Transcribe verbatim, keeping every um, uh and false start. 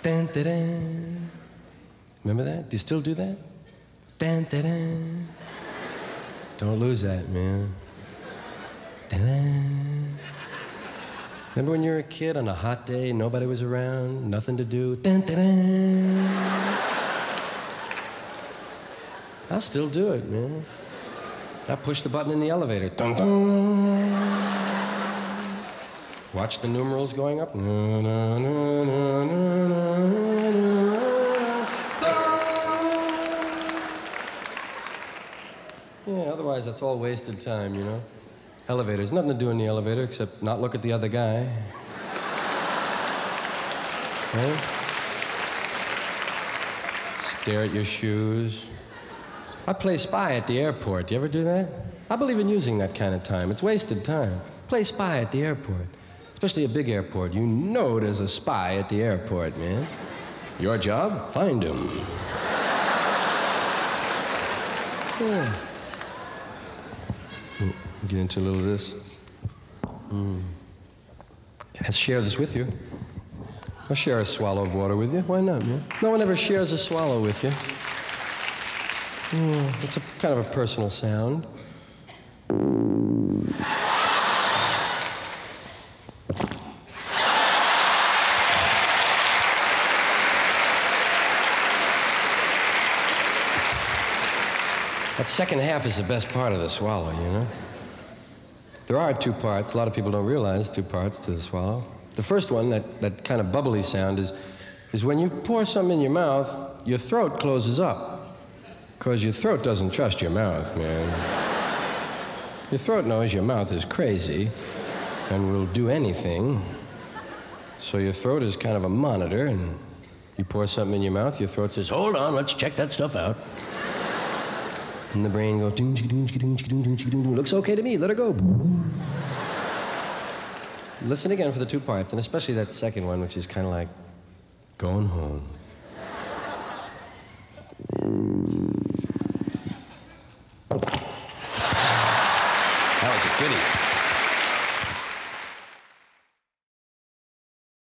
Dun, dun, dun. Remember that? Do you still do that? Dun, dun, dun. Don't lose that, man. Dun, dun. Remember when you were a kid on a hot day, nobody was around, nothing to do? Dun, dun, dun. I'll still do it, man. I push the button in the elevator. Dun, dun. Watch the numerals going up. Na, na, na, na, na, na, na. Yeah, otherwise that's all wasted time, you know? Elevators, nothing to do in the elevator except not look at the other guy. Right? Stare at your shoes. I play spy at the airport. Do you ever do that? I believe in using that kind of time. It's wasted time. Play spy at the airport. Especially a big airport. You know there's a spy at the airport, man. Your job? Find him. Yeah. Get into a little of this. Mm. Let's share this with you. I'll share a swallow of water with you. Why not, man? No one ever shares a swallow with you. Mm, it's a kind of a personal sound. That second half is the best part of the swallow, you know? There are two parts. A lot of people don't realize two parts to the swallow. The first one, that, that kind of bubbly sound, is, is when you pour something in your mouth, your throat closes up. Because your throat doesn't trust your mouth, man. Your throat knows your mouth is crazy and will do anything. So your throat is kind of a monitor, and you pour something in your mouth, your throat says, hold on, let's check that stuff out. And the brain goes, doom, doom, doom, doom, doom, doom. Looks okay to me, let her go. Listen again for the two parts, and especially that second one, which is kind of like going home. That was a goodie.